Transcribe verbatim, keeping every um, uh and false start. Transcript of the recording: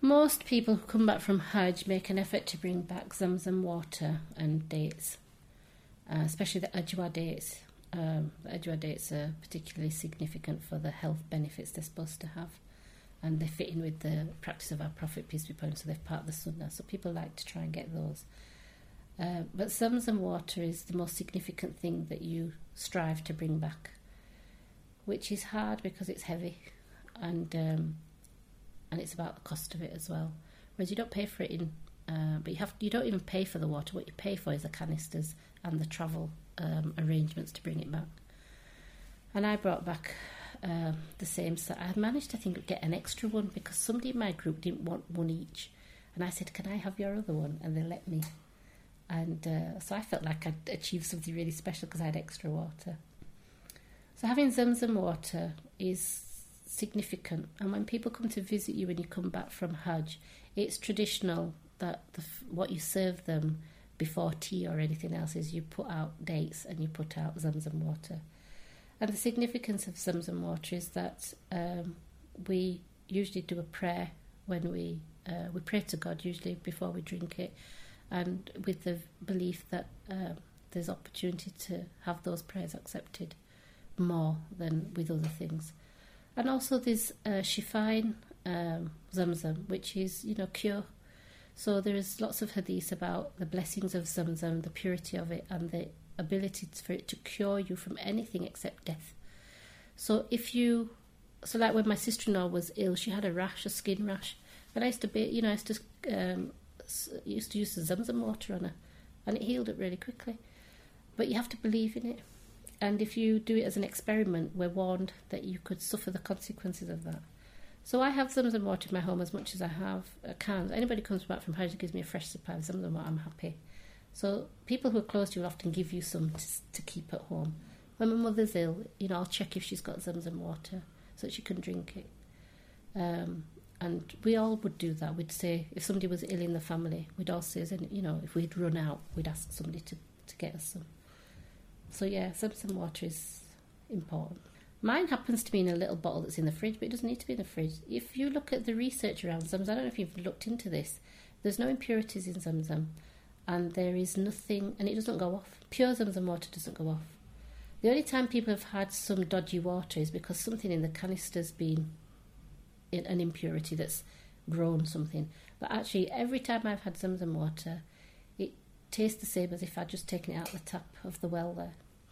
Most people who come back from Hajj make an effort to bring back Zamzam water and dates, uh, especially the Ajwa dates. Um, the Ajwa dates are particularly significant for the health benefits they're supposed to have, and they fit in with the practice of our Prophet, peace be upon him, so they're part of the Sunnah, so people like to try and get those. Uh, but Zamzam water is the most significant thing that you strive to bring back, which is hard because it's heavy, and um, and it's about the cost of it as well. Whereas you don't pay for it in, uh, but you have you don't even pay for the water. What you pay for is the canisters and the travel um, arrangements to bring it back. And I brought back uh, the same set. I managed to think get an extra one because somebody in my group didn't want one each, and I said, "Can I have your other one?" And they let me. And uh, so I felt like I'd achieved something really special because I had extra water. So having Zamzam water is significant, and when people come to visit you when you come back from Hajj, it's traditional that the, what you serve them before tea or anything else is you put out dates and you put out Zamzam water. And the significance of Zamzam water is that um, we usually do a prayer when we uh, we pray to God usually before we drink it, and with the belief that uh, there's opportunity to have those prayers accepted more than with other things. And also there's uh, Shifain um, Zamzam, which is, you know, cure. So there is lots of hadith about the blessings of Zamzam, the purity of it, and the ability for it to cure you from anything except death. So if you, so like when my sister-in-law was ill, she had a rash, a skin rash, and I used to be, you know, I used to um, used to use the Zamzam water on her, and it healed it really quickly. But you have to believe in it. And if you do it as an experiment, we're warned that you could suffer the consequences of that. So I have Zamzam water in my home as much as I have uh, cans. Anybody who comes back from Hajj gives me a fresh supply of Zamzam water, I'm happy. So people who are close to you will often give you some to, to keep at home. When my mother's ill, you know, I'll check if she's got Zamzam water so that she can drink it. Um, and we all would do that. We'd say, if somebody was ill in the family, we'd all say, you know, if we'd run out, we'd ask somebody to, to get us some. So yeah, Zamzam water is important. Mine happens to be in a little bottle that's in the fridge, but it doesn't need to be in the fridge. If you look at the research around Zamzam, I don't know if you've looked into this, there's no impurities in Zamzam, and there is nothing, and it doesn't go off. Pure Zamzam water doesn't go off. The only time people have had some dodgy water is because something in the canister's been in an impurity that's grown something. But actually, every time I've had Zamzam water, it tastes the same as if I'd just taken it out of the tap of the well there.